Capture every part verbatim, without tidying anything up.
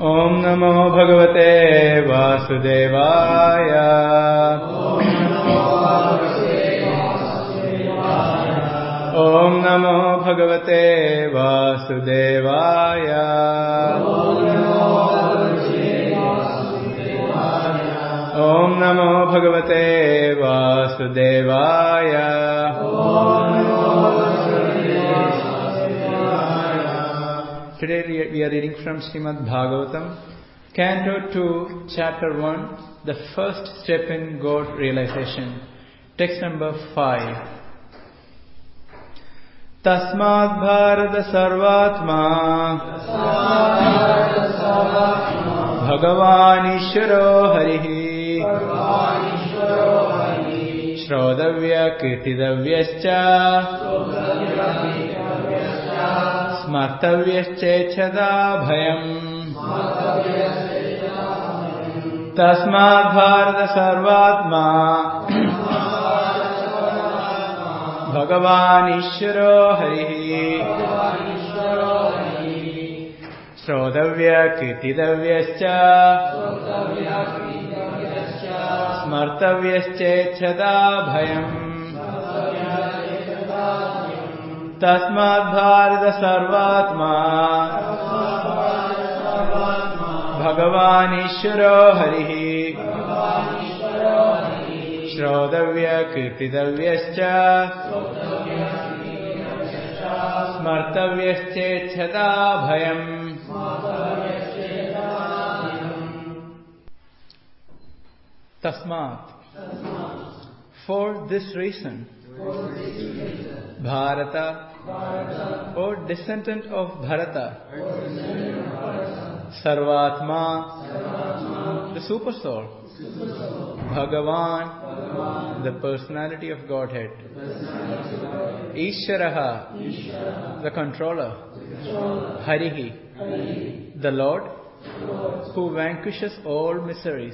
Om Namo Bhagavate Vasudevaya. Om Namo Bhagavate Vasudevaya. Om Namo Bhagavate Vasudevaya. Today we are reading from Srimad Bhagavatam, Canto two, Chapter one, the first step in God realization. Text number five. Tasmad Bharata Sarvatma Bhagavan Ishvaro Harihi Shrodavya Kirtidavyascha Smartavyascha Bhayam. Tasmad Bharata Sarvatma Bhagavan Ishvaro Harihi Shrodavya Kirtidavyascha Smartavyascha Bhayam. Tasmad Bharata Sarvatma Bhagavan Ishvaro Harihi Shrodavya Kirtidavyascha Smartavyascha Bhayam. Tasmat. For this reason, Bharata, or descendant of Bharata, Sarvatma, the Super Soul, Bhagavan, the personality of Godhead, Ishvaraha, the controller, Harihi, the Lord, who vanquishes all miseries,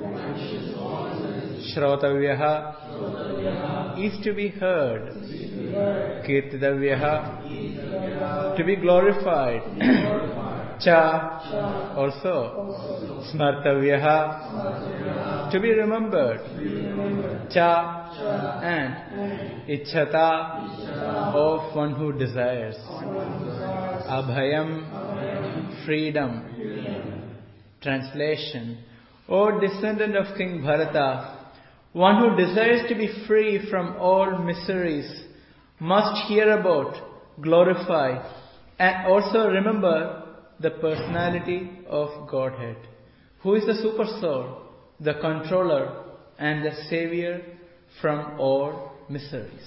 Shrotavyaha, is to be heard, Kirtidavyaha, to be glorified, Cha, also, Smartavyaha, to be remembered, Cha, and Ichhata, of one who desires, Abhayam, freedom. Translation. O descendant of King Bharata, one who desires to be free from all miseries must hear about, glorify, and also remember the personality of Godhead, who is the Super Soul, the controller, and the savior from all miseries.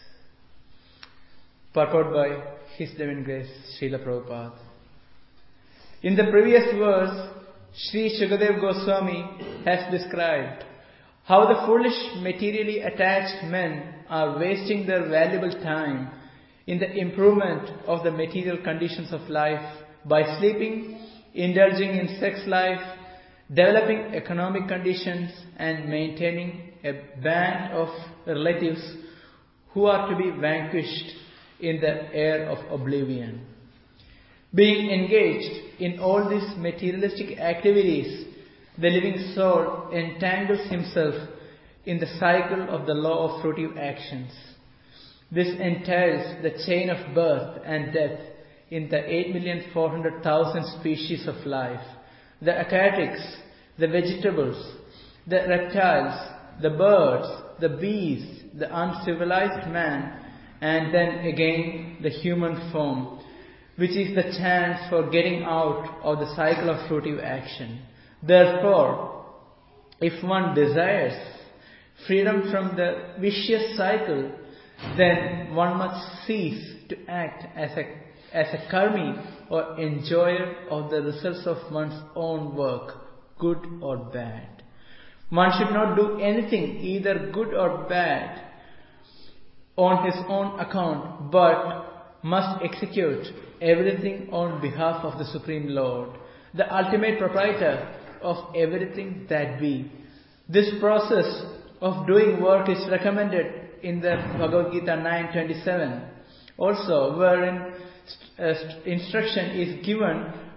Purport by His Divine Grace Srila Prabhupada. In the previous verse, Sri Shukadev Goswami has described how the foolish materially attached men are wasting their valuable time in the improvement of the material conditions of life by sleeping, indulging in sex life, developing economic conditions, and maintaining a band of relatives who are to be vanquished in the air of oblivion. Being engaged in all these materialistic activities, the living soul entangles himself in the cycle of the law of fruitive actions. This entails the chain of birth and death in the eight million four hundred thousand species of life, the aquatics, the vegetables, the reptiles, the birds, the beasts, the uncivilized man, and then again the human form, which is the chance for getting out of the cycle of fruitive action. Therefore, if one desires freedom from the vicious cycle, then one must cease to act as a, as a karmi or enjoyer of the results of one's own work, good or bad. One should not do anything, either good or bad, on his own account, but must execute everything on behalf of the Supreme Lord, the ultimate proprietor of everything that be. This process of doing work is recommended in the Bhagavad Gita nine twenty-seven, also wherein uh, instruction is given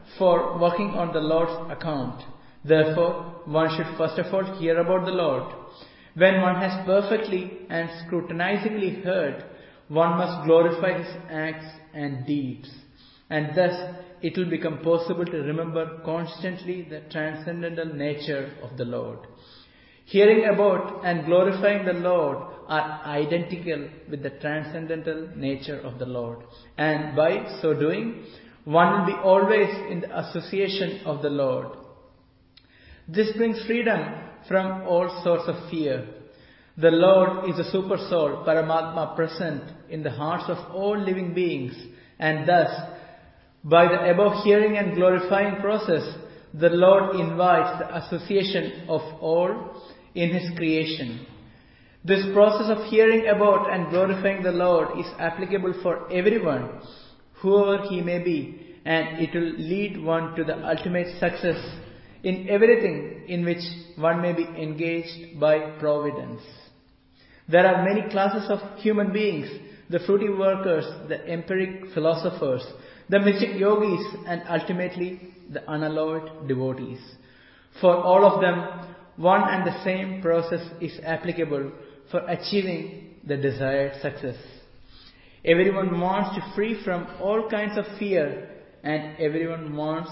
for working on the Lord's account. Therefore, one should first of all hear about the Lord. When one has perfectly and scrutinizingly heard, one must glorify his acts and deeds, and thus it will become possible to remember constantly the transcendental nature of the Lord. Hearing about and glorifying the Lord are identical with the transcendental nature of the Lord, and by so doing, one will be always in the association of the Lord. This brings freedom from all sorts of fear. The Lord is the super soul, Paramatma, present in the hearts of all living beings, and thus, by the above hearing and glorifying process, the Lord invites the association of all in His creation. This process of hearing about and glorifying the Lord is applicable for everyone, whoever he may be, and it will lead one to the ultimate success in everything in which one may be engaged by providence. There are many classes of human beings: the fruity workers, the empiric philosophers, the mystic yogis, and ultimately the unalloyed devotees. For all of them, one and the same process is applicable for achieving the desired success. Everyone wants to free from all kinds of fear, and everyone wants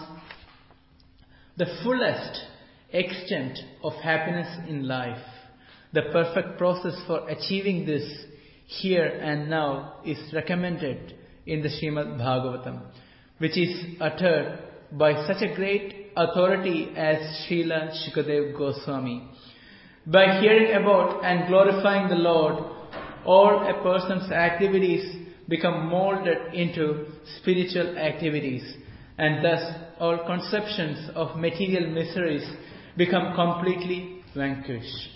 the fullest extent of happiness in life. The perfect process for achieving this here and now is recommended in the Srimad Bhagavatam, which is uttered by such a great authority as Srila Shukadeva Goswami. By hearing about and glorifying the Lord, all a person's activities become molded into spiritual activitis, and thus all conceptions of material miseries become completely vanquished.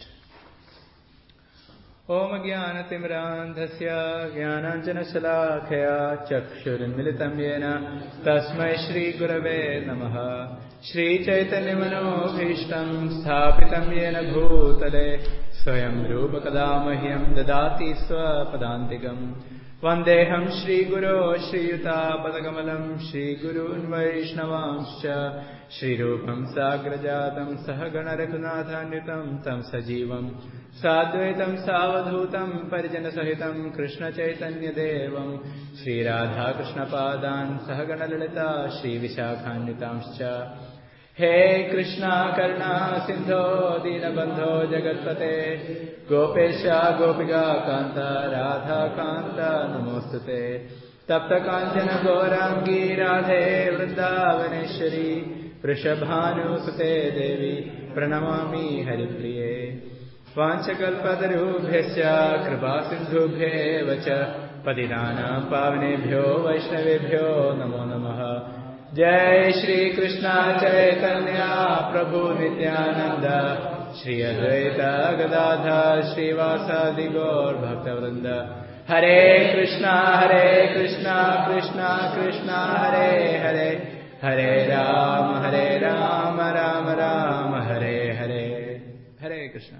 Om Jnanatimrandhasya Jnananjanashalakaya Chakshurmilitam Yena Tasmai Shri Gurave Namaha. Shri Chaitanya Manobhishtam Sthapitam Yena Bhutale Swayam Rupa Kadamahyam Dadati Swapadantikam Vandeham Shri Guru Shri Yuta Padakamalam Shri Gurun Vaishnavamscha Shri Rupam Sagrajatam Sahagana Raghunathanritam Tam Sajivam Sadvaitam Savadhutam Parijana Sahitam Krishna Chaitanya Devam Shri Radha Krishna Padan Sahagana Lalita Shri Vishakhanvitamscha. He Krishna Karna Sindho Dinabandho Jagatpate Gopesha Gopika Kanta Radha Kanta Namostute Tapta Kanchana Gaurangi Radhe Vrindavaneshwari Vrishabhanu Sute Devi Pranamami Haripriye Vanchakalpatarubhyasya Kripa Sindhubhye Vacha Patidanam Pavanebhyo Vaishnavebhyo Namo Namaha. Jai Shri Krishna Chaitanya Prabhu Nityananda Shri Advaita Gadadhar Shri Vasadi Gaur Bhaktavrinda. Hare Krishna Hare Krishna Krishna Krishna Hare Hare Hare Ram Hare Ram Ram Ram Hare Hare. Hare Krishna.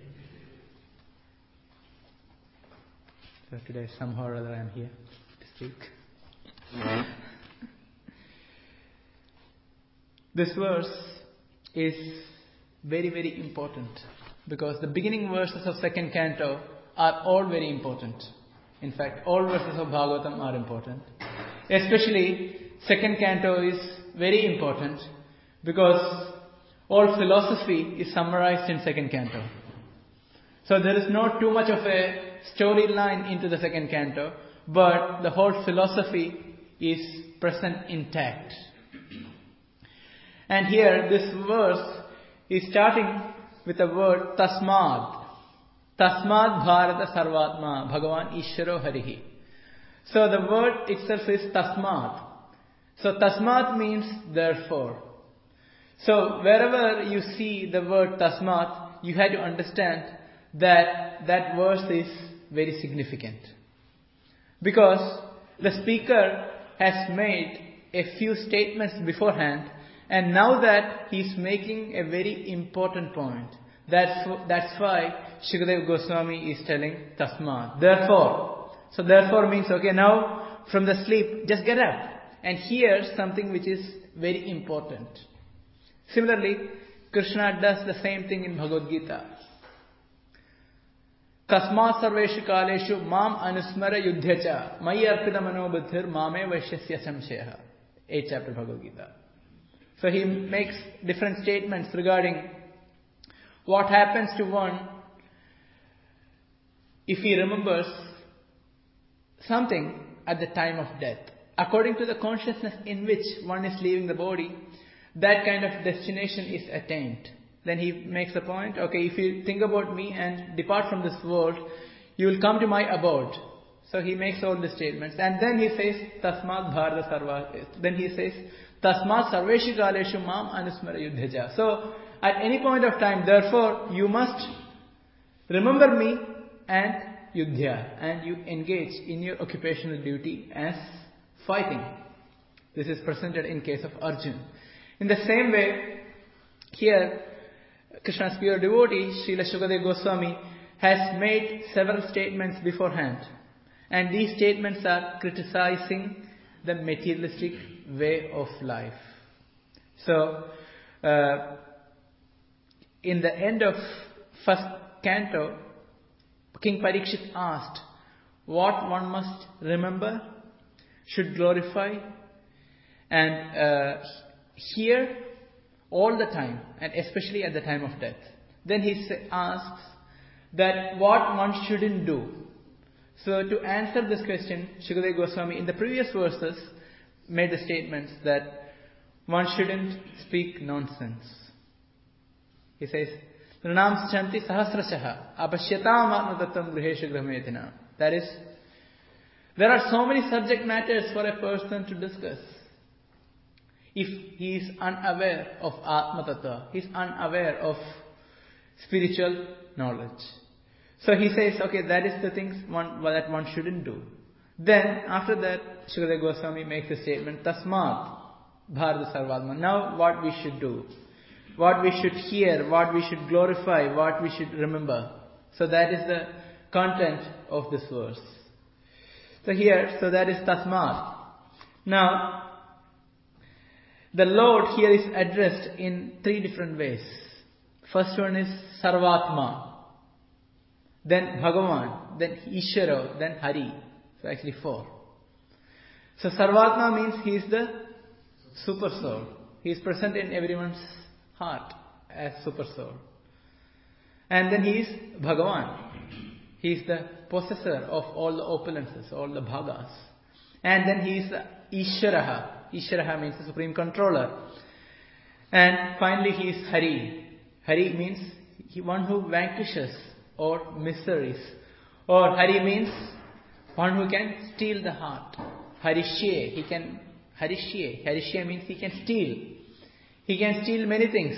So today somehow or other I am here to speak. This verse is very very important because the beginning verses of second canto are all very important. In fact, all verses of Bhagavatam are important. Especially second canto is very important because all philosophy is summarized in second canto. So there is not too much of a storyline into the second canto, but the whole philosophy is present intact. And here this verse is starting with the word Tasmad. Tasmad Bharata Sarvatma Bhagavan Ishvaro Harihi. So the word itself is Tasmad. So Tasmad means therefore. So wherever you see the word Tasmad, you have to understand that that verse is very significant. Because the speaker has made a few statements beforehand, and now that he is making a very important point. That's, that's why Shukadeva Goswami is telling Tasmad. Therefore. So therefore means, okay, now from the sleep, just get up and hear something which is very important. Similarly, Krishna does the same thing in Bhagavad Gita. Tasmat sarveshu kaleshu mam anusmara yudhyacha mayi arpita manobuddhir mame vaishyasya samsheha. eighth chapter Bhagavad Gita. So he makes different statements regarding what happens to one if he remembers something at the time of death. According to the consciousness in which one is leaving the body, that kind of destination is attained. Then he makes a point, okay, if you think about me and depart from this world, you will come to my abode. So he makes all the statements. And then he says, Tasmat Bharata Sarva. Then he says, Tasmat Sarveshu Kaleshu Mam Anusmara Yudhyaja. So, at any point of time, therefore, you must remember me and Yudhya. And you engage in your occupational duty as fighting. This is presented in case of Arjun. In the same way, here, Krishna's pure devotee, Srila Shukadeva Goswami, has made several statements beforehand. And these statements are criticizing the materialistic way of life. So, uh, in the end of first canto, King Parikshit asked what one must remember, should glorify, and uh, hear all the time, and especially at the time of death. Then he asks that what one shouldn't do. So to answer this question, Shukadeva Goswami in the previous verses made the statements that one shouldn't speak nonsense. He says, Nranam chanti sahasrashaha apashyatam atmatattvam griheshu grahmetina. That is, there are so many subject matters for a person to discuss. If he is unaware of Atma Tattva, he is unaware of spiritual knowledge. So he says, okay, that is the things one, that one shouldn't do. Then, after that, Shukadeva Goswami makes a statement, Tasmat Bharata Sarvatma. Now what we should do, what we should hear, what we should glorify, what we should remember. So that is the content of this verse. So here, so that is Tasmat. Now, the Lord here is addressed in three different ways. First one is Sarvatma, then Bhagavan, then Ishvara, then Hari. So actually four. So Sarvatma means he is the super soul. He is present in everyone's heart as super soul. And then he is Bhagavan. He is the possessor of all the opulences, all the bhagas. And then he is the Ishvaraha. Ishvaraha means the supreme controller. And finally he is Hari. Hari means he, one who vanquishes all miseries. Or Hari means one who can steal the heart. Harishye, he can, Harishye, Harishye means he can steal. He can steal many things.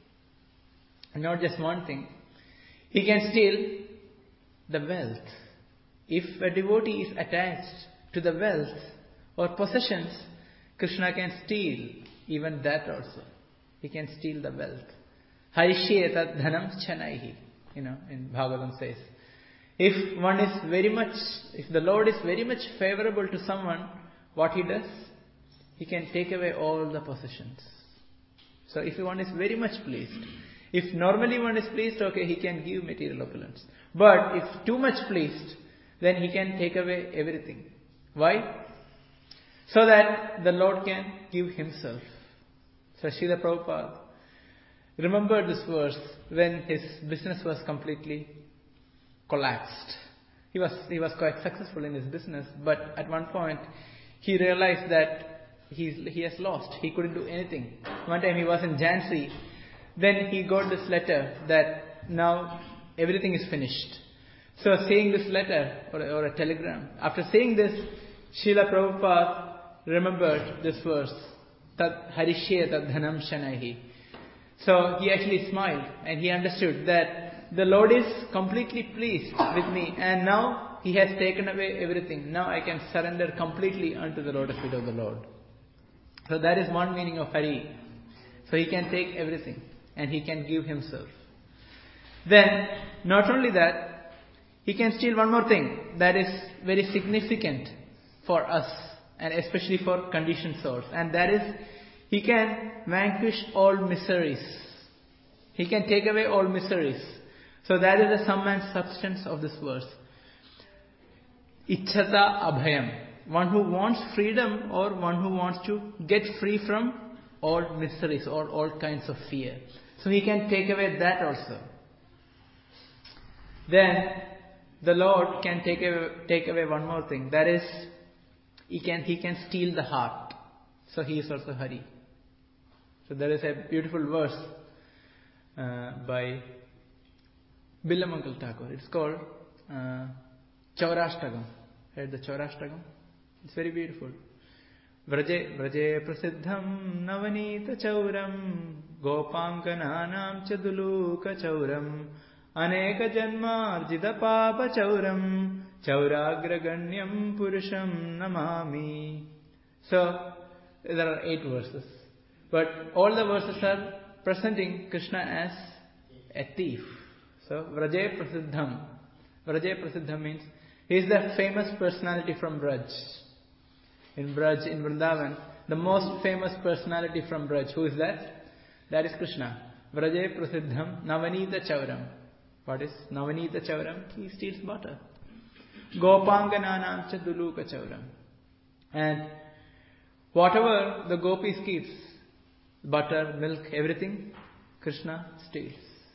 And not just one thing. He can steal the wealth. If a devotee is attached to the wealth or possessions, Krishna can steal even that also. He can steal the wealth. Harishye tat dhanam chanaihi. You know, in Bhagavatam says. If one is very much, if the Lord is very much favorable to someone, what he does? He can take away all the possessions. So if one is very much pleased, if normally one is pleased, okay, he can give material opulence. But if too much pleased, then he can take away everything. Why? So that the Lord can give himself. So Srila Prabhupada remembered this verse when his business was completely collapsed. He was he was quite successful in his business, but at one point he realized that he's, he has lost. He couldn't do anything. One time he was in Jhansi. Then he got this letter that now everything is finished. So seeing this letter or, or a telegram, after seeing this, Srila Prabhupada remembered this verse, Tat Harishye Tat Dhanam Shanaihi. So he actually smiled and he understood that the Lord is completely pleased with me and now He has taken away everything. Now I can surrender completely unto the lotus feet of the Lord. So that is one meaning of Hari. So He can take everything and He can give Himself. Then, not only that, He can steal one more thing that is very significant for us and especially for conditioned souls. And that is, He can vanquish all miseries. He can take away all miseries. So that is the sum and substance of this verse. Ichchata abhayam. One who wants freedom, or one who wants to get free from all miseries or all kinds of fear. So He can take away that also. Then the Lord can take away, take away one more thing. That is, He can He can steal the heart. So He is also Hari. So there is a beautiful verse uh, by Billamangal Thakur. It's called uh, Chaurashtagam. Heard the Chaurashtagam? It's very beautiful. Vraje Vraje Prasiddham Navanita Chauram Gopankananam Chaduluka Chauram Aneka Janmarjita Papa Chauram Chauragraganyam Purusham Namami. So there are eight verses. But all the verses are presenting Krishna as a thief. So Vraje Prasiddham. Vraje Prasiddham means He is the famous personality from Braj. In Braj, in Vrindavan, the most famous personality from Braj. Who is that? That is Krishna. Vraje Prasiddham Navanita Chauram. What is Navanita Chauram? He steals butter. Gopangananam Chaduluka Chauram. And whatever the gopis keeps, butter, milk, everything, Krishna steals.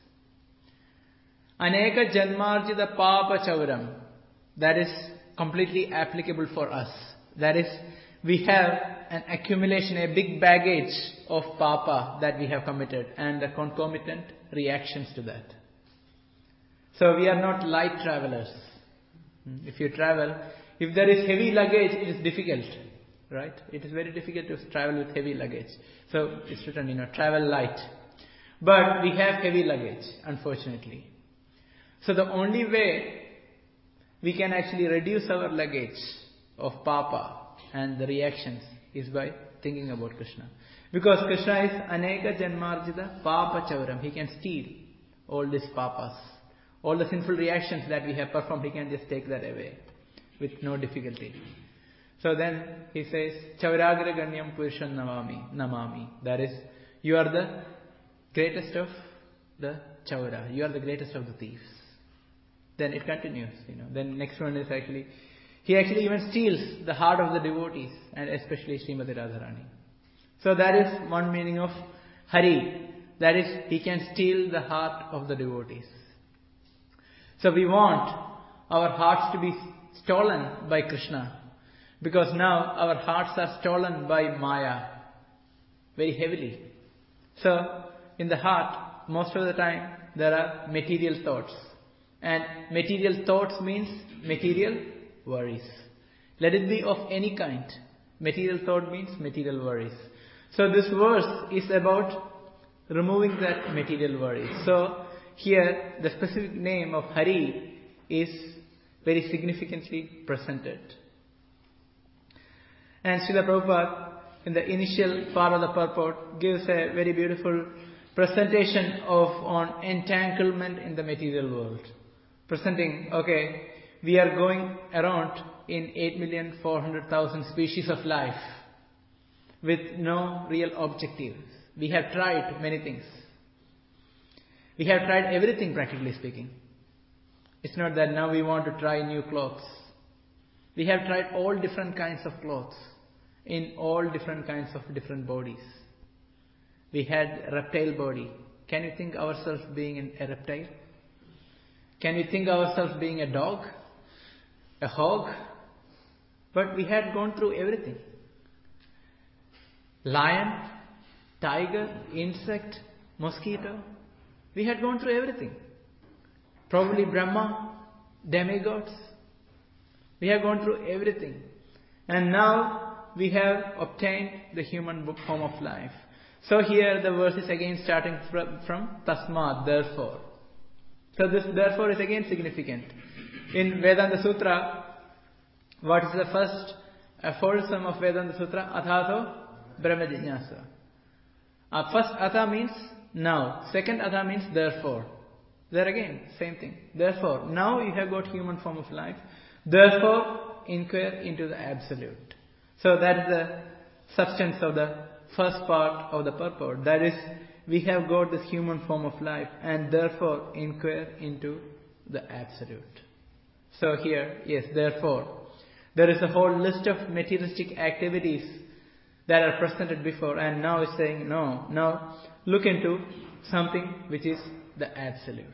Aneka Janmarjita Papa Chauram. That is completely applicable for us. That is, we have an accumulation, a big baggage of papa that we have committed and the concomitant reactions to that. So we are not light travelers. If you travel, if there is heavy luggage, it is difficult, right? It is very difficult to travel with heavy luggage. So it's written, you know, travel light. But we have heavy luggage, unfortunately. So the only way we can actually reduce our luggage of papa and the reactions is by thinking about Krishna. Because Krishna is Aneka Janmarjita Papa Chauram. He can steal all these papas. All the sinful reactions that we have performed, He can just take that away with no difficulty. So then He says, Chauragra Ganyam Purusham Namami. Namami. That is, you are the greatest of the Chaura. You are the greatest of the thieves. Then it continues, you know. Then next one is actually, He actually even steals the heart of the devotees, and especially Srimati Radharani. So that is one meaning of Hari. That is, He can steal the heart of the devotees. So we want our hearts to be stolen by Krishna, because now our hearts are stolen by Maya very heavily. So in the heart, most of the time, there are material thoughts. And material thoughts means material worries. Let it be of any kind. Material thought means material worries. So this verse is about removing that material worries. So here the specific name of Hari is very significantly presented. And Srila Prabhupada, in the initial part of the purport, gives a very beautiful presentation of on entanglement in the material world. Presenting, okay, we are going around in eight million four hundred thousand species of life with no real objectives. We have tried many things. We have tried everything, practically speaking. It's not that now we want to try new clothes. We have tried all different kinds of clothes in all different kinds of different bodies. We had a reptile body. Can you think ourselves being a reptile? Can we think ourselves being a dog? A hog? But we had gone through everything. Lion, tiger, insect, mosquito. We had gone through everything. Probably Brahma, demigods. We have gone through everything. And now we have obtained the human form of life. So here the verse is again starting from, from Tasmad, therefore. So this therefore is again significant. In Vedanta Sutra, what is the first aphorism of Vedanta Sutra? Athato Brahma Jignasa. Uh, first Atha means now. Second Atha means therefore. There again, same thing. Therefore, now you have got human form of life. Therefore, inquire into the Absolute. So that is the substance of the first part of the purport. That is, we have got this human form of life and therefore inquire into the Absolute. So here, yes, therefore, there is a whole list of materialistic activities that are presented before, and now it's saying, no, now look into something which is the Absolute.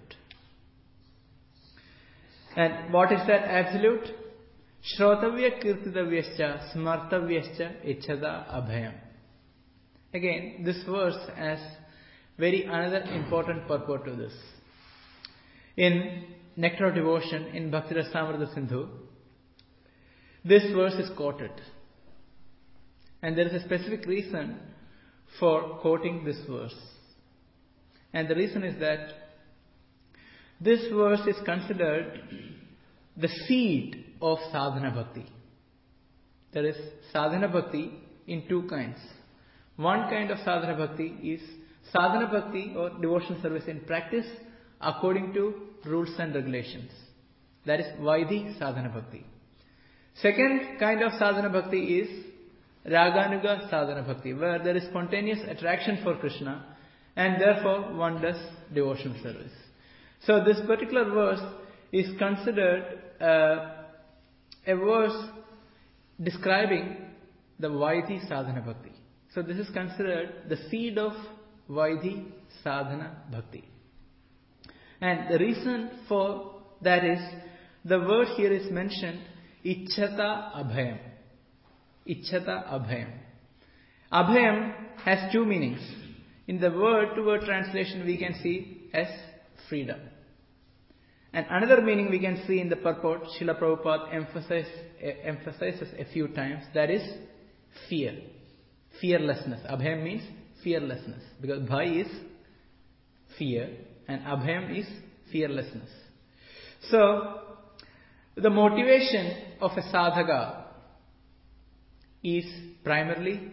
And what is that Absolute? Shrotavya kirtitavyascha smartavyascha ichchata abhayam. Again, this verse has very another important purport to this. In Nectar of Devotion, in Bhakti Rasamrita Sindhu, this verse is quoted. And there is a specific reason for quoting this verse. And the reason is that this verse is considered the seed of sadhana bhakti. There is sadhana bhakti in two kinds. One kind of sadhana bhakti is sadhana bhakti or devotional service in practice according to rules and regulations. That is Vaidhi sadhana bhakti. Second kind of sadhana bhakti is Raganuga sadhana bhakti, where there is spontaneous attraction for Krishna and therefore one does devotional service. So this particular verse is considered uh, a verse describing the Vaidhi sadhana bhakti. So this is considered the seed of Vaidhi sadhana bhakti. And the reason for that is, the word here is mentioned, Ichchata Abhayam. Ichchata Abhayam. Abhayam has two meanings. In the word-to-word translation we can see as freedom. And another meaning we can see in the purport, Srila Prabhupada emphasize, emphasizes a few times, that is fear. Fearlessness. Abhayam means fearlessness. Because bhai is fear and abhayam is fearlessness. So, the motivation of a sadhaka is primarily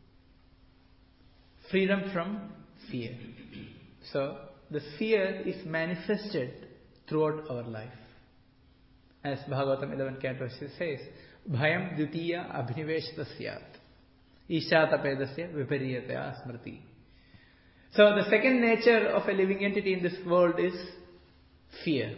freedom from fear. So, the fear is manifested throughout our life. As Bhagavatam eleven canto says, Bhayam dvitiya abhiniveshta syat. Ishatapedasya vipariyataya smriti. So the second nature of a living entity in this world is fear.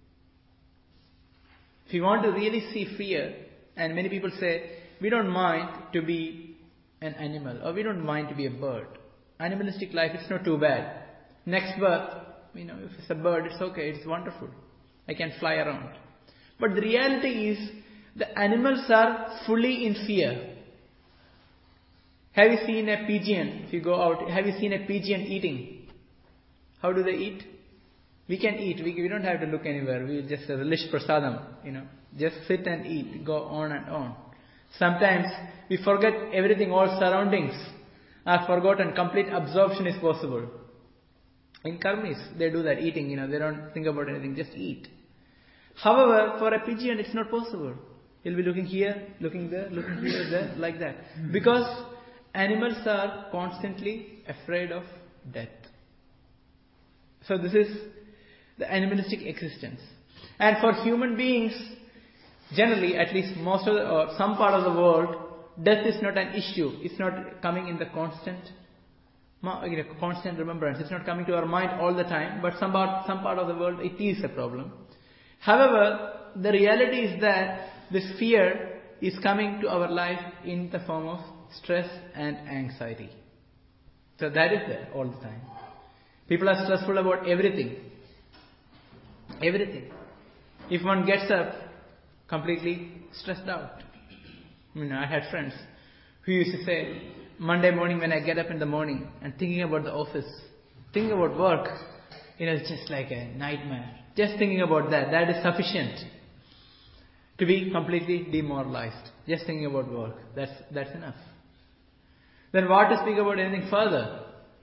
If you want to really see fear, and many people say, we don't mind to be an animal, or we don't mind to be a bird. Animalistic life, it's not too bad. Next birth, you know, if it's a bird, it's okay, it's wonderful. I can fly around. But the reality is, the animals are fully in fear. Have you seen a pigeon, if you go out, have you seen a pigeon eating? How do they eat? We can eat, we, we don't have to look anywhere, we just relish prasadam, you know, just sit and eat, go on and on. Sometimes we forget everything, all surroundings are forgotten, complete absorption is possible. In karmis, they do that, eating, you know, they don't think about anything, just eat. However, for a pigeon, it's not possible. He'll be looking here, looking there, looking here, there, like that. Because animals are constantly afraid of death. So this is the animalistic existence. And for human beings, generally, at least most of the, or some part of the world, death is not an issue. It's not coming in the constant, you know, constant remembrance. It's not coming to our mind all the time. But some part, some part of the world, it is a problem. However, the reality is that this fear is coming to our life in the form of stress and anxiety. So that is there all the time. People are stressful about everything. Everything. If one gets up, completely stressed out. I mean, I had friends who used to say, Monday morning when I get up in the morning and thinking about the office, thinking about work, you know, it's just like a nightmare. Just thinking about that, that is sufficient to be completely demoralized. Just thinking about work, that's that's enough. Then what to speak about anything further?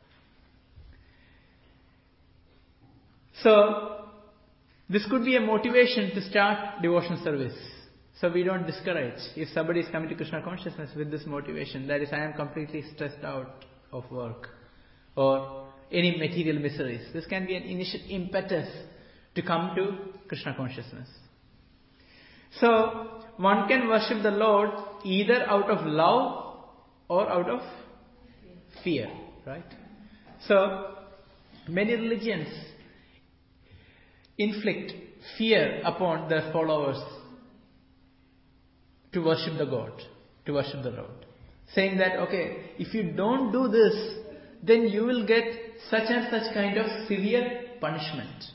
So, this could be a motivation to start devotional service. So we don't discourage. If somebody is coming to Krishna consciousness with this motivation, that is, I am completely stressed out of work or any material miseries. This can be an initial impetus to come to Krishna consciousness. So, one can worship the Lord either out of love or out of fear, right? So, many religions inflict fear upon their followers to worship the God, to worship the Lord. Saying that, okay, if you don't do this, then you will get such and such kind of severe punishment.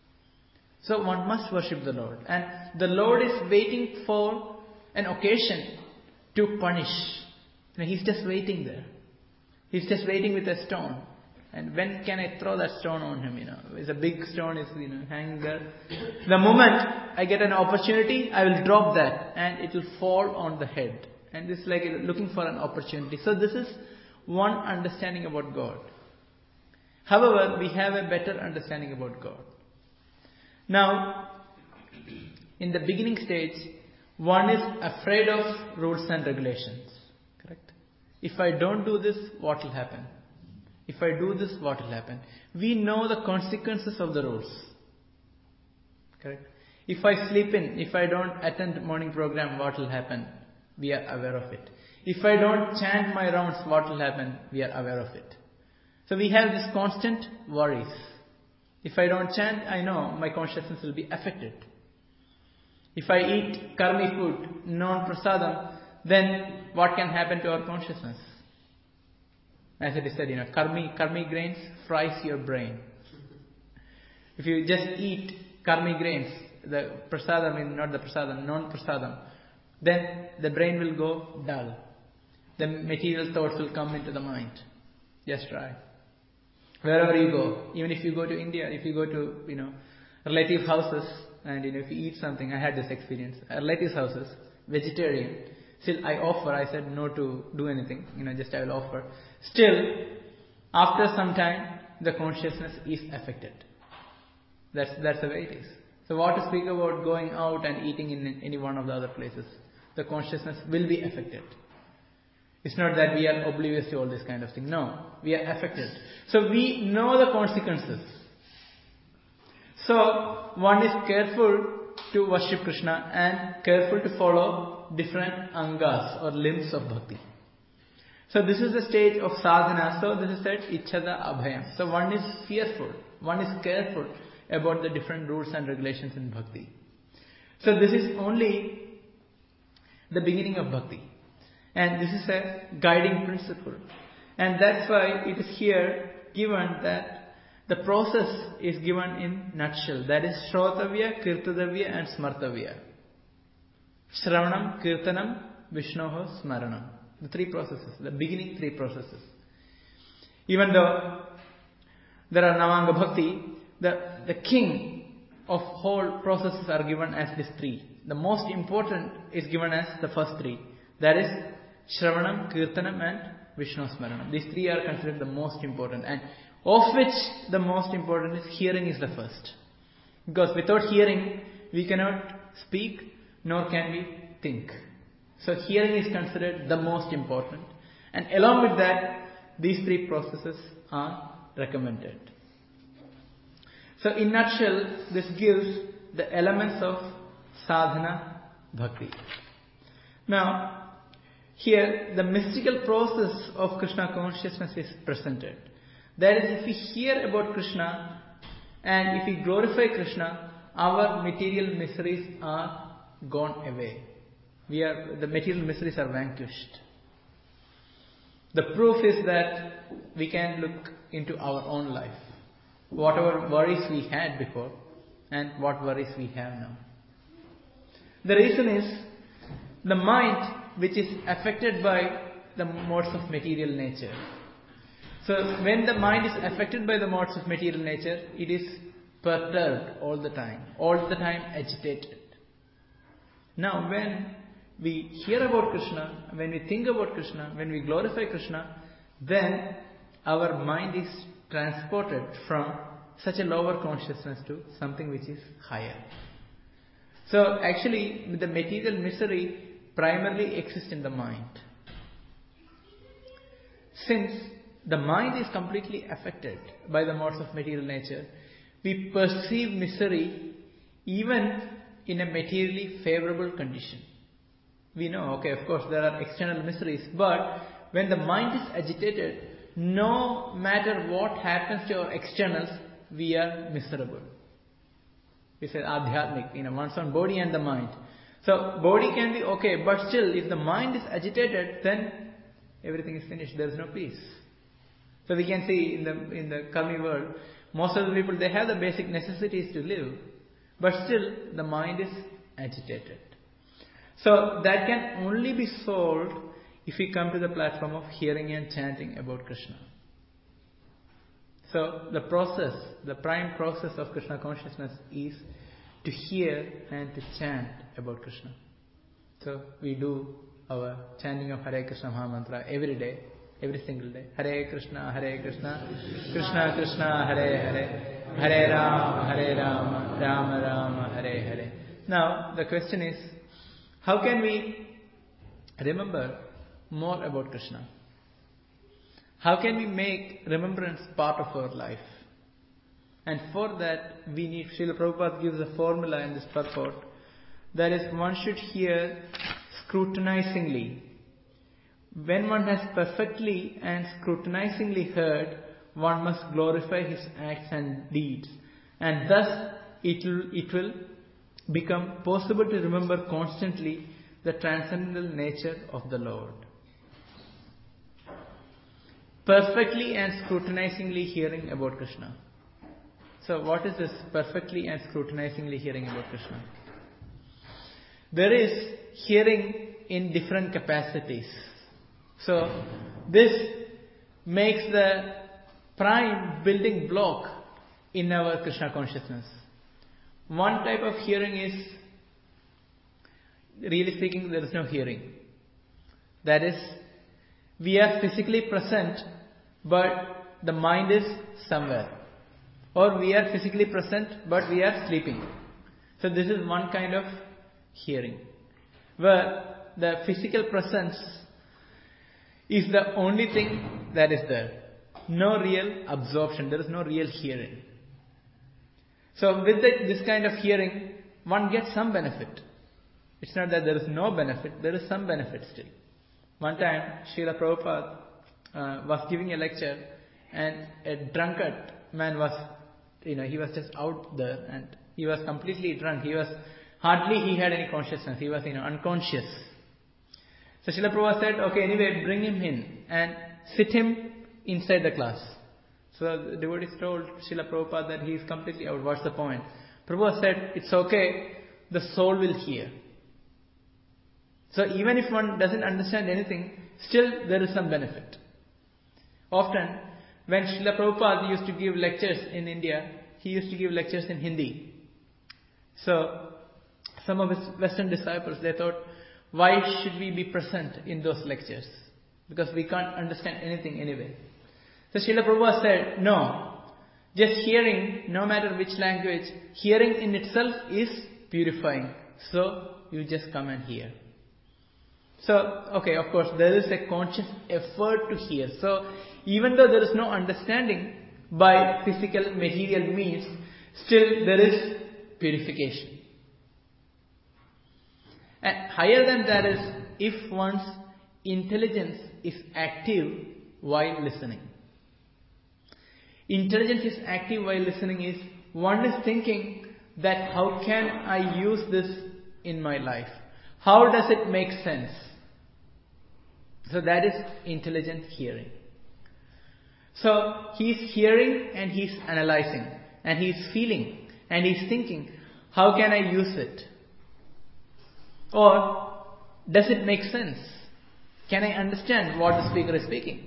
So one must worship the Lord. And the Lord is waiting for an occasion to punish. You know, He's just waiting there. He's just waiting with a stone. And when can I throw that stone on him? You know, it's a big stone is you know hanging there. The moment I get an opportunity, I will drop that, and it will fall on the head. And it's like looking for an opportunity. So this is one understanding about God. However, we have a better understanding about God. Now, in the beginning stage, one is afraid of rules and regulations. Correct? If I don't do this, what will happen? If I do this, what will happen? We know the consequences of the rules. Correct? If I sleep in, if I don't attend morning program, what will happen? We are aware of it. If I don't chant my rounds, what will happen? We are aware of it. So we have this constant worries. If I don't chant, I know my consciousness will be affected. If I eat karmi food, non-prasadam, then what can happen to our consciousness? As it is said, you know, karmi, karmi grains fries your brain. If you just eat karmi grains, the prasadam, I mean not the prasadam, non-prasadam, then the brain will go dull. The material thoughts will come into the mind. Just try. Wherever you go, even if you go to India, if you go to, you know, relative houses, and, you know, if you eat something, I had this experience, relatives' houses, vegetarian, still I offer, I said no to do anything, you know, just I will offer. Still, after some time, the consciousness is affected. That's, that's the way it is. So what to speak about going out and eating in any one of the other places? The consciousness will be affected. It's not that we are oblivious to all this kind of thing. No, we are affected. So we know the consequences. So one is careful to worship Krishna and careful to follow different angas or limbs of bhakti. So this is the stage of sadhana. So this is said Ichchada Abhayam. So one is fearful. One is careful about the different rules and regulations in bhakti. So this is only the beginning of bhakti. And this is a guiding principle. And that's why it is here given that the process is given in nutshell. That is Shrotavya, Kirtadavya and Smartavya. Shravanam, Kirtanam, Vishnoho, Smaranam. The three processes. The beginning three processes. Even though there are Navanga Bhakti, the, the king of whole processes are given as these three. The most important is given as the first three. That is Shravanam, Kirtanam and Vishnu Smaranam. These three are considered the most important, and of which the most important is hearing is the first. Because without hearing, we cannot speak, nor can we think. So hearing is considered the most important, and along with that, these three processes are recommended. So in nutshell, this gives the elements of sadhana bhakti. Now, here, the mystical process of Krishna consciousness is presented. That is, if we hear about Krishna and if we glorify Krishna, our material miseries are gone away. We are the material miseries are vanquished. The proof is that we can look into our own life. Whatever worries we had before and what worries we have now. The reason is the mind, which is affected by the modes of material nature. So when the mind is affected by the modes of material nature, it is perturbed all the time, all the time agitated. Now when we hear about Krishna, when we think about Krishna, when we glorify Krishna, then our mind is transported from such a lower consciousness to something which is higher. So actually the material misery primarily exists in the mind. Since the mind is completely affected by the modes of material nature, we perceive misery even in a materially favorable condition. we know, okay, of course there are external miseries, but when the mind is agitated, no matter what happens to our externals, we are miserable. We say adhyatmic, you know, one's own body and the mind. So body can be okay, but still if the mind is agitated, then everything is finished. There is no peace. So we can see in the in the karmic world, most of the people, they have the basic necessities to live, but still the mind is agitated. So that can only be solved if we come to the platform of hearing and chanting about Krishna. So the process, the prime process of Krishna consciousness is to hear and to chant about Krishna. So we do our chanting of Hare Krishna Mahamantra every day, every single day. Hare Krishna, Hare Krishna, Krishna Krishna, Hare Hare, Hare Rama, Hare Rama, Rama Rama, Hare Hare. Now the question is, how can we remember more about Krishna? How can we make remembrance part of our life? And for that, we need, Srila Prabhupada gives a formula in this purport. That is, one should hear scrutinizingly. When one has perfectly and scrutinizingly heard, one must glorify his acts and deeds. And thus, it will, it will become possible to remember constantly the transcendental nature of the Lord. Perfectly and scrutinizingly hearing about Krishna. So what is this perfectly and scrutinizingly hearing about Krishna? There is hearing in different capacities. So this makes the prime building block in our Krishna consciousness. One type of hearing is, really speaking, there is no hearing. That is, we are physically present, but the mind is somewhere. Or we are physically present, but we are sleeping. So this is one kind of hearing, where the physical presence is the only thing that is there. No real absorption. There is no real hearing. So with the, this kind of hearing, one gets some benefit. It's not that there is no benefit. There is some benefit still. One time, Srila Prabhupada uh, was giving a lecture, and a drunkard man was, you know, he was just out there, and he was completely drunk. He was, hardly he had any consciousness. He was, you know, unconscious. So Srila Prabhupada said, okay, anyway, bring him in and sit him inside the class. So the devotees told Srila Prabhupada that he is completely out. What's the point? Prabhupada said, it's okay, the soul will hear. So even if one doesn't understand anything, still there is some benefit. Often, when Srila Prabhupada used to give lectures in India, he used to give lectures in Hindi. So, some of his Western disciples, they thought, why should we be present in those lectures? Because we can't understand anything anyway. So Srila Prabhupada said, no, just hearing, no matter which language, hearing in itself is purifying. So, you just come and hear. So, okay, of course, there is a conscious effort to hear. So, even though there is no understanding by physical material means, still there is purification. And higher than that is if one's intelligence is active while listening. Intelligence is active while listening is one is thinking that how can I use this in my life? How does it make sense? So that is intelligent hearing. So he is hearing and he is analyzing and he is feeling and he is thinking, how can I use it? Or does it make sense? Can I understand what the speaker is speaking?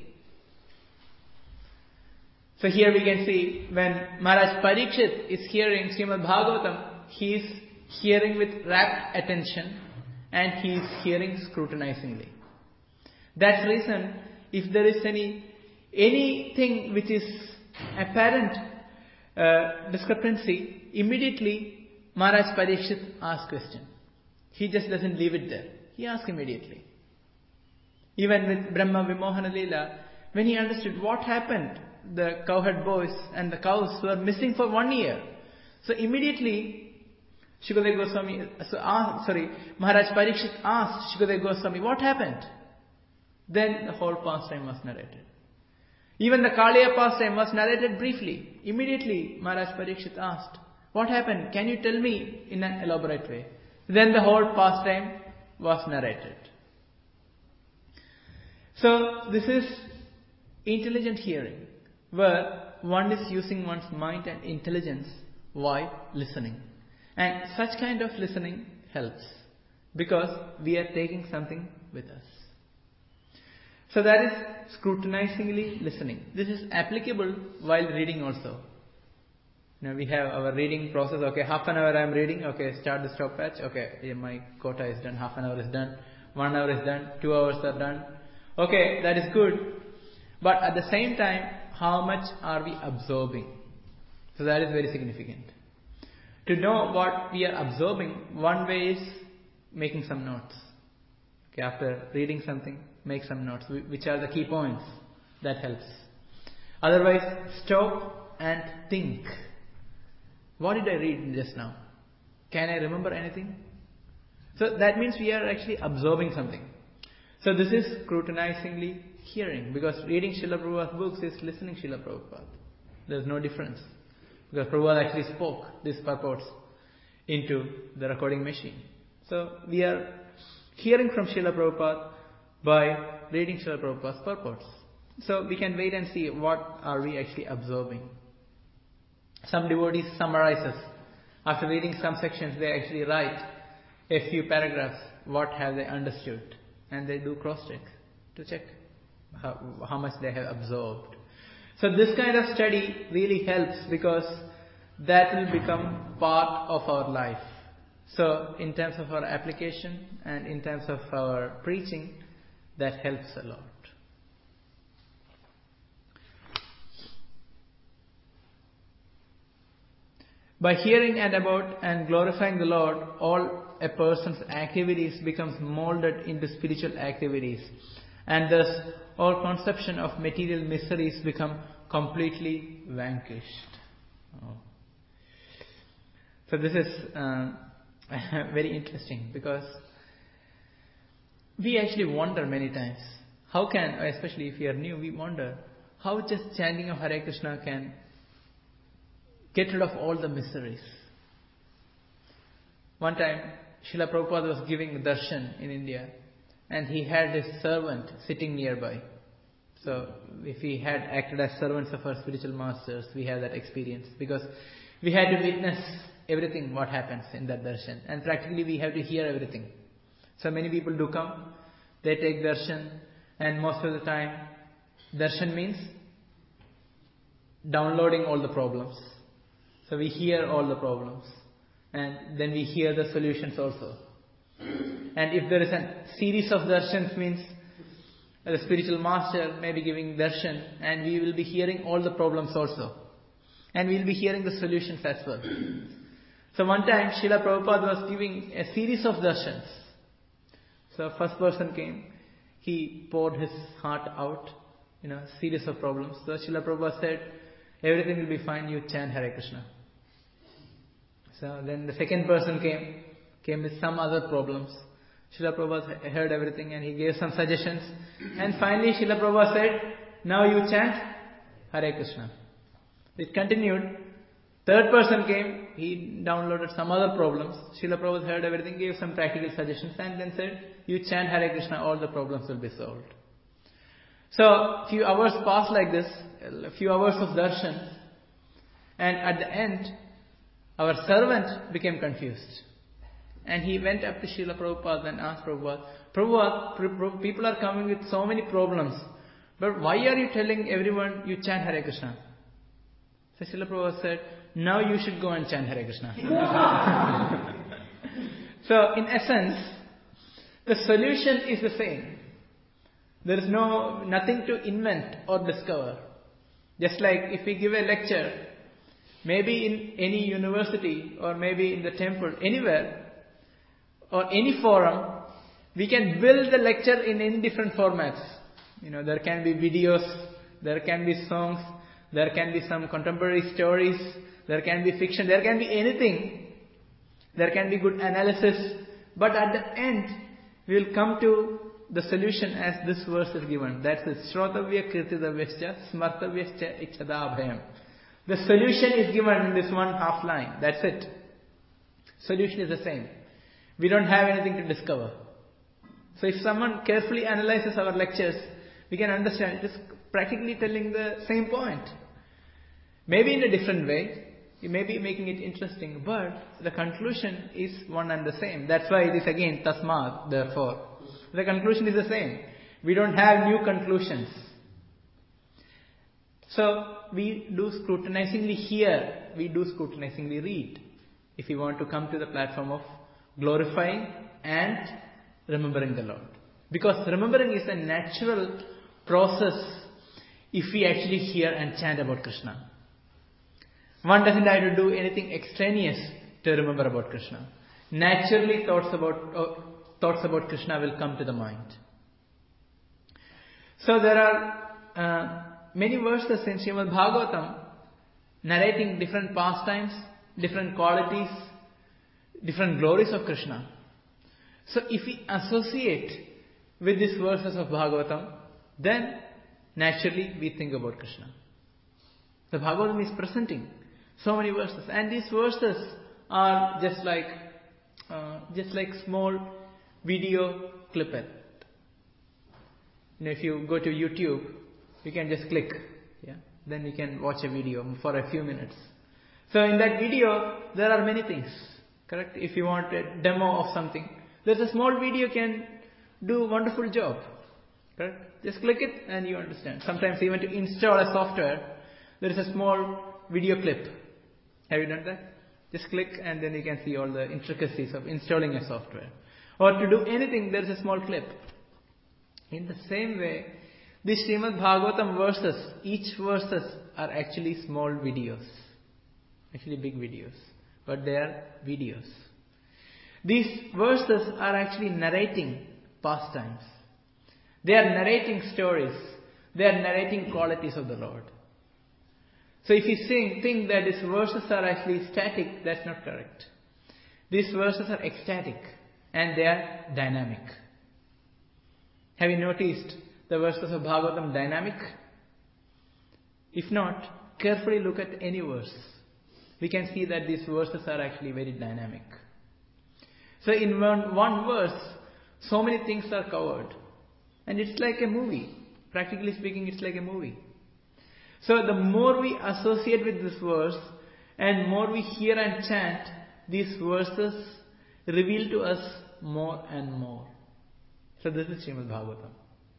So here we can see when Maharaj Parikshit is hearing Srimad Bhagavatam, he is hearing with rapt attention and he is hearing scrutinizingly. That's the reason if there is any anything which is apparent uh, discrepancy, immediately Maharaj Parikshit asks question. He just doesn't leave it there. He asks immediately. Even with Brahma Vimohana Leela, when he understood what happened, the cowherd boys and the cows were missing for one year. So immediately Shukadeva Goswami, so asked, sorry, Maharaj Parikshit asked Shukadeva Goswami, what happened? Then the whole pastime was narrated. Even the Kaliya pastime was narrated briefly. Immediately Maharaj Parikshit asked, what happened? Can you tell me in an elaborate way? Then the whole pastime was narrated. So this is intelligent hearing, where one is using one's mind and intelligence while listening. And such kind of listening helps, because we are taking something with us. So that is scrutinizingly listening. This is applicable while reading also. You know, we have our reading process. Okay, half an hour I am reading. Okay, start the stopwatch. Okay, yeah, my quota is done. Half an hour is done. One hour is done. Two hours are done. Okay, that is good. But at the same time, how much are we absorbing? So that is very significant. To know what we are absorbing, one way is making some notes. Okay, after reading something, make some notes. Which are the key points? That helps. Otherwise, stop and think. What did I read just now? Can I remember anything? So that means we are actually absorbing something. So this is scrutinizingly hearing, because reading Srila Prabhupada's books is listening Srila Prabhupada. There is no difference, because Prabhupada actually spoke these purports into the recording machine. So we are hearing from Srila Prabhupada by reading Srila Prabhupada's purports. So we can wait and see what are we actually absorbing. Some devotees summarizes. After reading some sections, they actually write a few paragraphs, what have they understood. And they do cross-check to check how, how much they have absorbed. So this kind of study really helps, because that will become part of our life. So in terms of our application and in terms of our preaching, that helps a lot. By hearing and about and glorifying the Lord, all a person's activities becomes molded into spiritual activities, and thus all conception of material miseries become completely vanquished. Oh. So this is uh, very interesting, because we actually wonder many times, how can, especially if we are new, we wonder how just chanting of Hare Krishna can get rid of all the miseries. One time, Srila Prabhupada was giving darshan in India, and he had his servant sitting nearby. So if we had acted as servants of our spiritual masters, we have that experience, because we had to witness everything what happens in that darshan, and practically we have to hear everything. So many people do come, they take darshan, and most of the time darshan means downloading all the problems. So we hear all the problems, and then we hear the solutions also. And if there is a series of darshans, means the spiritual master may be giving darshan, and we will be hearing all the problems also. And we will be hearing the solutions as well. So one time Srila Prabhupada was giving a series of darshans. So first person came, he poured his heart out, you know, series of problems. So Srila Prabhupada said, everything will be fine, you chant Hare Krishna. So then the second person came, came with some other problems. Srila Prabhupada heard everything and he gave some suggestions. And finally Srila Prabhupada said, now you chant Hare Krishna. It continued. Third person came, he downloaded some other problems. Srila Prabhupada heard everything, gave some practical suggestions, and then said, you chant Hare Krishna, all the problems will be solved. So, a few hours passed like this, a few hours of darshan, and at the end, our servant became confused. And he went up to Srila Prabhupada and asked Prabhupada, Prabhupada, people are coming with so many problems, but why are you telling everyone you chant Hare Krishna? So Srila Prabhupada said, now you should go and chant Hare Krishna. So in essence, the solution is the same. There is no nothing to invent or discover. Just like if we give a lecture, maybe in any university or maybe in the temple, anywhere, or any forum, we can build the lecture in any different formats. You know, there can be videos, there can be songs, there can be some contemporary stories, there can be fiction, there can be anything. There can be good analysis. But at the end, we will come to the solution as this verse is given. That's it. Shrotavya kirtitavyascha smartavyascha ichadabhayam. The solution is given in this one half line. That's it. Solution is the same. We don't have anything to discover. So if someone carefully analyzes our lectures, we can understand it is practically telling the same point. Maybe in a different way. You may be making it interesting, but the conclusion is one and the same. That's why it is again tasmat, therefore. The conclusion is the same. We don't have new conclusions. So we do scrutinizingly hear, we do scrutinizingly read. If we want to come to the platform of glorifying and remembering the Lord. Because remembering is a natural process if we actually hear and chant about Krishna. One doesn't have to do anything extraneous to remember about Krishna. Naturally, thoughts about uh, thoughts about Krishna will come to the mind. So there are uh, many verses in Srimad Bhagavatam narrating different pastimes, different qualities, different glories of Krishna. So if we associate with these verses of Bhagavatam, then naturally we think about Krishna. The Bhagavatam is presenting so many verses, and these verses are just like uh, just like small video clippet. You know, if you go to YouTube, you can just click, yeah, then you can watch a video for a few minutes. So in that video, there are many things, correct? If you want a demo of something, there's a small video can do a wonderful job, correct? Just click it and you understand. Sometimes even to install a software, there is a small video clip. Have you done that? Just click and then you can see all the intricacies of installing a software. Or to do anything, there is a small clip. In the same way, these Srimad Bhagavatam verses, each verses are actually small videos. Actually big videos. But they are videos. These verses are actually narrating pastimes. They are narrating stories. They are narrating qualities of the Lord. So if you think, think that these verses are actually static, that's not correct. These verses are ecstatic and they are dynamic. Have you noticed the verses of Bhagavatam dynamic? If not, carefully look at any verse. We can see that these verses are actually very dynamic. So in one, one verse, so many things are covered. And it's like a movie. Practically speaking, it's like a movie. So the more we associate with this verse and more we hear and chant, these verses reveal to us more and more. So this is Srimad Bhagavatam.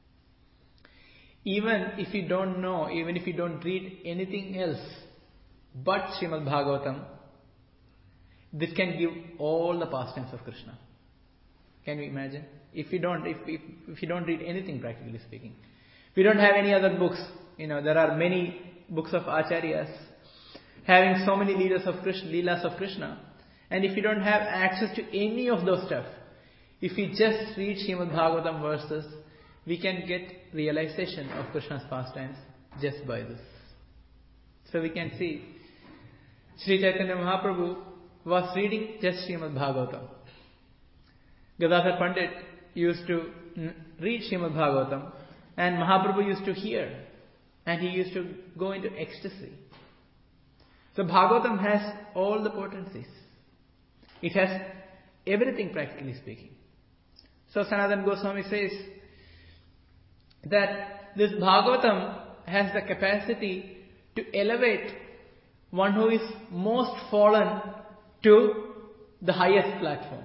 Even if you don't know, even if you don't read anything else but Srimad Bhagavatam, this can give all the pastimes of Krishna. Can you imagine? If you don't, if, if, if you don't read anything, practically speaking, if you don't have any other books, you know, there are many books of Acharyas having so many leelas of Krishna, leelas of Krishna. And if you don't have access to any of those stuff, if we just read Srimad Bhagavatam verses, we can get realization of Krishna's pastimes just by this. So we can see Sri Chaitanya Mahaprabhu was reading just Srimad Bhagavatam. Gadadhar Pandit used to read Srimad Bhagavatam and Mahaprabhu used to hear. And he used to go into ecstasy. So Bhagavatam has all the potencies. It has everything, practically speaking. So Sanatana Goswami says that this Bhagavatam has the capacity to elevate one who is most fallen to the highest platform.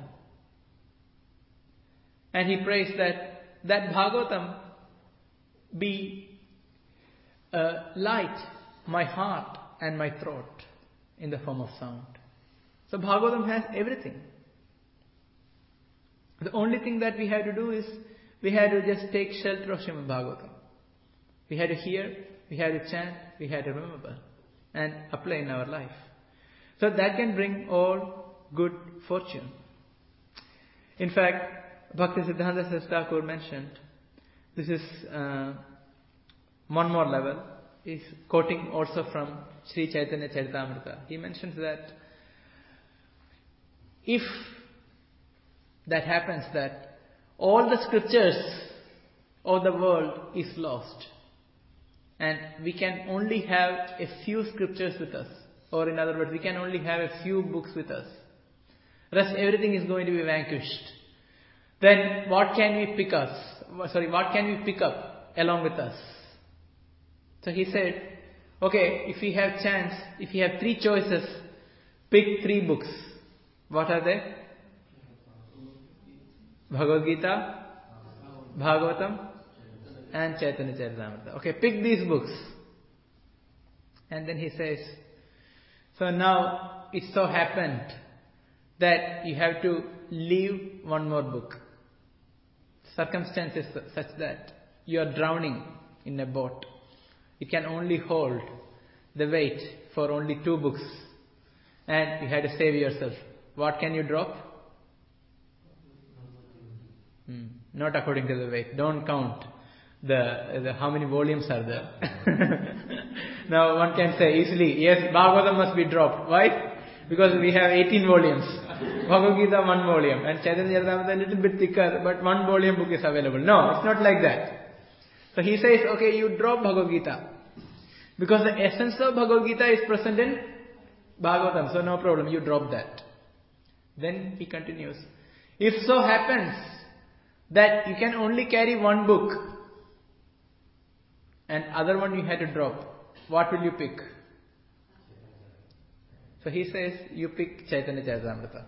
And he prays that that Bhagavatam be Uh, light my heart and my throat in the form of sound. So Bhagavatam has everything. The only thing that we have to do is we have to just take shelter of Srimad Bhagavatam. We have to hear, we have to chant, we have to remember and apply in our life. So that can bring all good fortune. In fact, Bhakti Siddhanta Saraswati Thakur mentioned, this is uh, one more level, is quoting also from Sri Chaitanya Charitamrita. He mentions that if that happens, that all the scriptures of the world is lost, and we can only have a few scriptures with us, or in other words, we can only have a few books with us, rest everything is going to be vanquished, then what can we pick us? Sorry, what can we pick up along with us? So he said, okay, if we have chance, if we have three choices, pick three books. What are they? Bhagavad Gita, Bhagavatam, and Chaitanya Charitamrita. Okay, pick these books. And then he says, so now it so happened that you have to leave one more book. Circumstances such that you are drowning in a boat. You can only hold the weight for only two books. And you had to save yourself. What can you drop? Hmm. Not according to the weight. Don't count the, the how many volumes are there. Now one can say easily, yes, Bhagavatam must be dropped. Why? Because we have eighteen volumes. Bhagavad Gita one volume. And Chaitanya Charitamrita a little bit thicker, but one volume book is available. No, it's not like that. So he says, okay, you drop Bhagavad Gita. Because the essence of Bhagavad Gita is present in Bhagavatam. So no problem, you drop that. Then he continues. If so happens that you can only carry one book and other one you had to drop, what will you pick? So he says, you pick Chaitanya Charitamrita.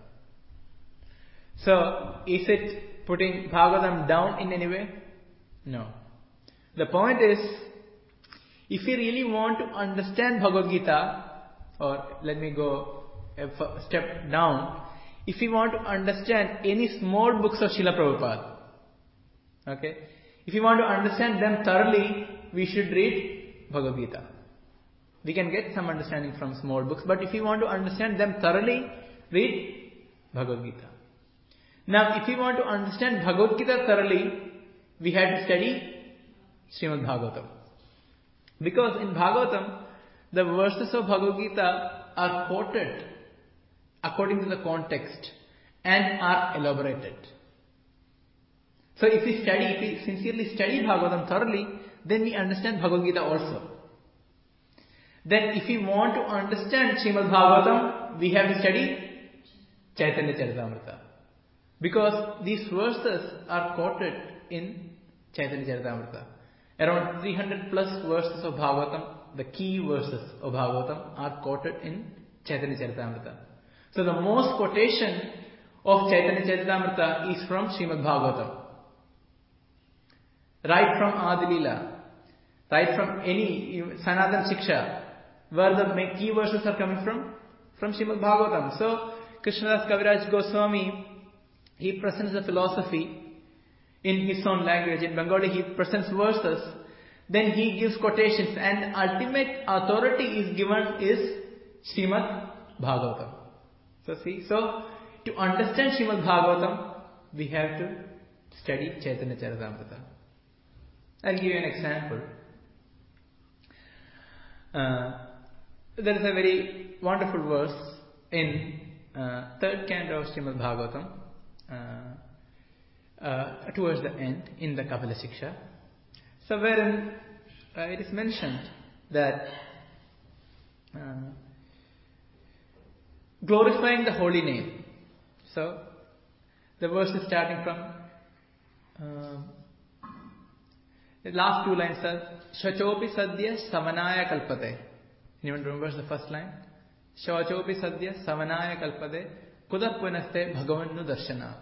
So, is it putting Bhagavatam down in any way? No. The point is, if you really want to understand Bhagavad Gita, or let me go a step down, if you want to understand any small books of Srila Prabhupada, okay, if you want to understand them thoroughly, we should read Bhagavad Gita. We can get some understanding from small books, but if you want to understand them thoroughly, read Bhagavad Gita. Now, if you want to understand Bhagavad Gita thoroughly, we have to study Srimad Bhagavatam. Because in Bhagavatam, the verses of Bhagavad Gita are quoted according to the context and are elaborated. So if we study, if we sincerely study Bhagavatam thoroughly, then we understand Bhagavad Gita also. Then if we want to understand Srimad Bhagavatam, we have to study Chaitanya Charitamrita. Because these verses are quoted in Chaitanya Charitamrita. Around three hundred plus verses of Bhagavatam, the key verses of Bhagavatam are quoted in Chaitanya Charitamrita. So the most quotation of Chaitanya Charitamrita is from Srimad Bhagavatam. Right from Adi Leela, right from any Sanatana Shiksha, where the key verses are coming from? From Srimad Bhagavatam. So, Krishnadas Kaviraj Goswami, he presents the philosophy in his own language. In Bengali, he presents verses. Then he gives quotations. And ultimate authority is given is Srimad Bhagavatam. So, see, so to understand Srimad Bhagavatam, we have to study Chaitanya Charitamrita. I'll give you an example. Uh, there is a very wonderful verse in uh, third canto of Srimad Bhagavatam, uh, uh, towards the end, in the Kapila Shiksha. So wherein uh, it is mentioned that uh, glorifying the holy name. So the verse is starting from uh, the last two lines are Shachopi Sadhya Samanaya Kalpate. Anyone remembers the first line? Shachopi Sadhya Samanaya Kalpate Kuda Punaste Bhagavannu Darshanat.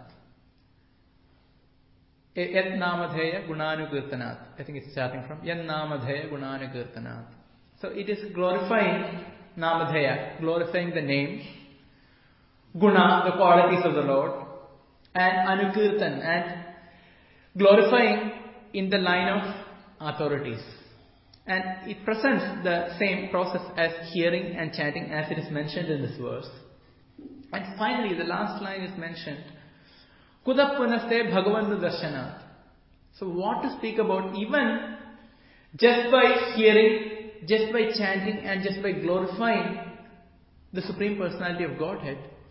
Yat Namadheya Gunanu Kirtanat. I think it's starting from Yat Namadheya Gunanu Kirtanat. So it is glorifying Namadheya, glorifying the name, Guna, the qualities of the Lord, and Anukirtan, and glorifying in the line of authorities. And it presents the same process as hearing and chanting as it is mentioned in this verse. And finally, the last line is mentioned, Kuda Punaste Bhagavannu Darshanat. So what to speak about, even just by hearing, just by chanting, and just by glorifying the Supreme Personality of Godhead,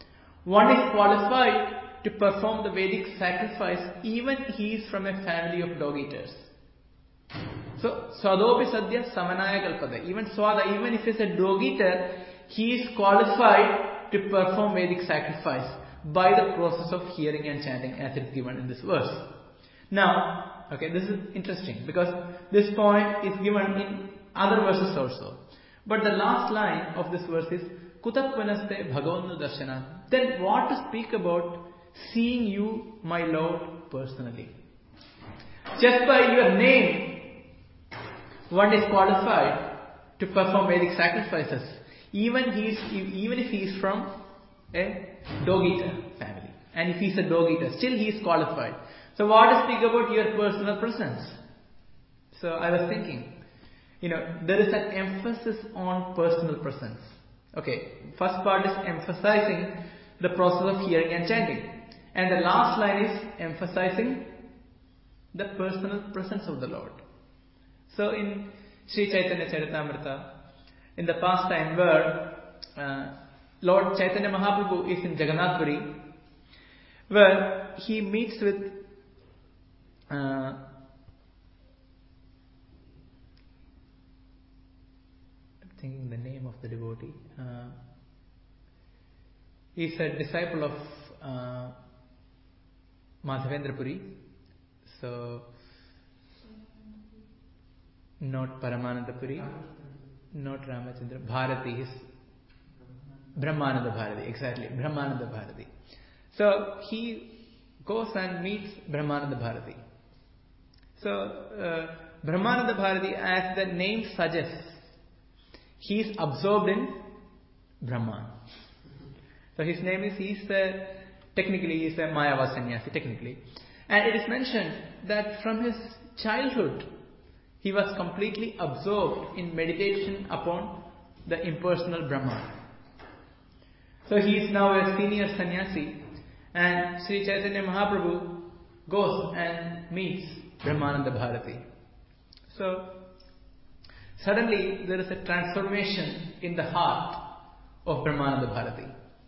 one is qualified to perform the Vedic sacrifice even he is from a family of dog eaters. So, Swadopi Sadhya Samanaya Kalpada. Even Swada, even if he is a dog eater, he is qualified to perform Vedic sacrifice by the process of hearing and chanting as it is given in this verse. Now, okay, this is interesting because this point is given in other verses also. But the last line of this verse is Kutapvanaste Bhagavannu Darshana. Then what to speak about seeing you, my Lord, personally? Just by your name, one is qualified to perform Vedic sacrifices, even he is, even if he is from a dog eater family, and if he is a dog eater, still he is qualified. So, what to speak about your personal presence? So, I was thinking, you know, there is an emphasis on personal presence. Okay, first part is emphasizing the process of hearing and chanting, and the last line is emphasizing the personal presence of the Lord. So in Sri Chaitanya Charitamrita, in the past time where uh, Lord Chaitanya Mahaprabhu is in Jagannath Puri, where he meets with uh, I'm thinking the name of the devotee. Uh, he's a disciple of uh, Madhavendra Puri. So not Paramananda Puri, not Ramachandra, Bharati, his Brahmananda Bharati, exactly, Brahmananda Bharati. So he goes and meets Brahmananda Bharati. So uh, Brahmananda Bharati, as the name suggests, he is absorbed in Brahman. So his name is, he is a, technically he is a Mayava Sannyasi, technically. And it is mentioned that from his childhood, he was completely absorbed in meditation upon the impersonal Brahman. So he is now a senior sannyasi, and Sri Chaitanya Mahaprabhu goes and meets Brahmananda Bharati. So suddenly there is a transformation in the heart of Brahmananda Bharati.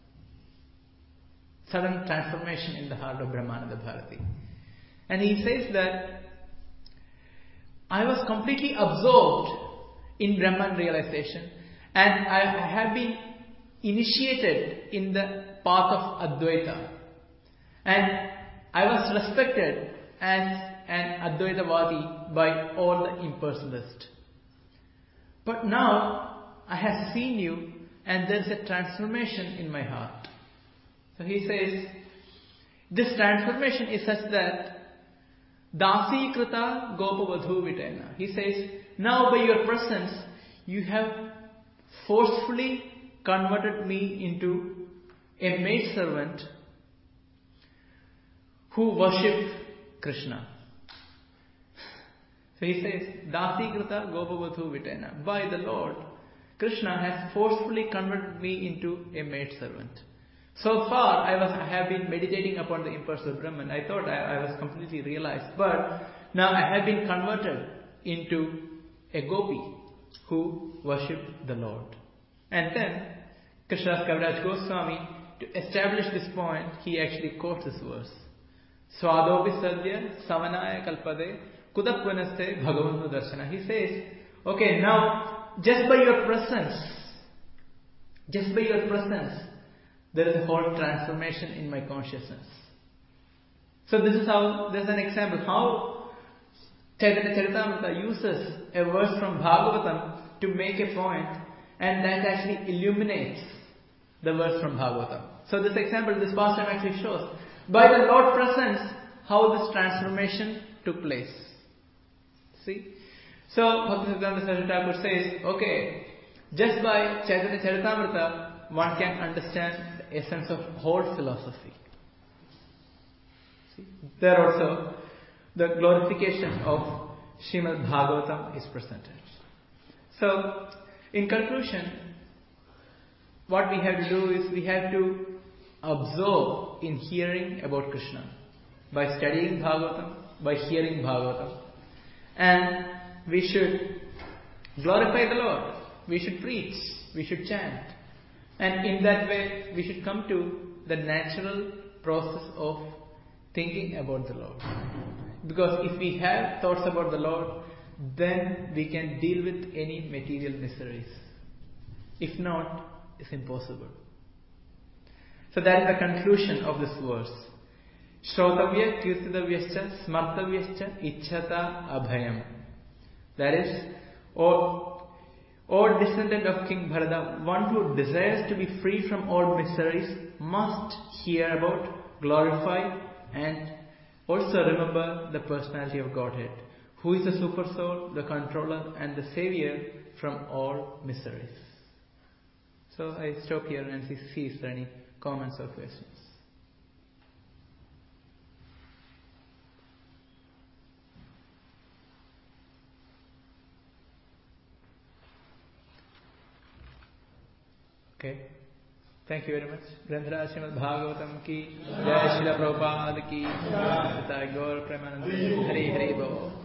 Sudden transformation in the heart of Brahmananda Bharati. And he says that I was completely absorbed in Brahman realization, and I have been initiated in the path of Advaita, and I was respected as an Advaitavadi by all the impersonalists. But now I have seen you, and there is a transformation in my heart. So he says, this transformation is such that Dasi Krita Gopavadhu Vitena. He says, now by your presence, you have forcefully converted me into a maidservant who worship Krishna. So he says, Dasi Krita Gopavadhu Vitena. By the Lord, Krishna has forcefully converted me into a maidservant. So far, I was I have been meditating upon the impersonal Brahman. I thought I, I was completely realized. But now I have been converted into a gopi who worship the Lord. And then, Krishnadas Kaviraj Goswami, to establish this point, he actually quotes this verse. Swadopi Sadhya Samanaya Kalpade Kudapvanaste Bhagavannu Darshana. He says, okay, now, just by your presence, just by your presence, there is a whole transformation in my consciousness. So this is how, there's an example how Chaitanya Charitamrita uses a verse from Bhagavatam to make a point, and that actually illuminates the verse from Bhagavatam. So this example, this pastime actually shows, by the Lord's presence, how this transformation took place. See? So Bhaktisiddhanta Saraswati Thakur says, okay, just by Chaitanya Charitamrita, one can understand the essence of whole philosophy. See? There also, the glorification of Srimad Bhagavatam is presented. So, in conclusion, what we have to do is we have to absorb in hearing about Krishna by studying Bhagavatam, by hearing Bhagavatam, and we should glorify the Lord. We should preach, we should chant, and in that way we should come to the natural process of thinking about the Lord. Because if we have thoughts about the Lord, then we can deal with any material miseries. If not, it's impossible. So that is the conclusion of this verse. Shrotavya kirtitavyascha smartavyascha ichhata abhayam. That is, O, O descendant of King Bharata, one who desires to be free from all miseries must hear about, glorify, and also remember the personality of Godhead, who is the super soul, the controller, and the savior from all miseries. So I stop here and see if there are any comments or questions. Okay. Thank you very much. Grandhara Srimad Bhagavatam ki Jai, Srila Prabhupada ki Jai, Gaur Premanand. Hari Hari Bol.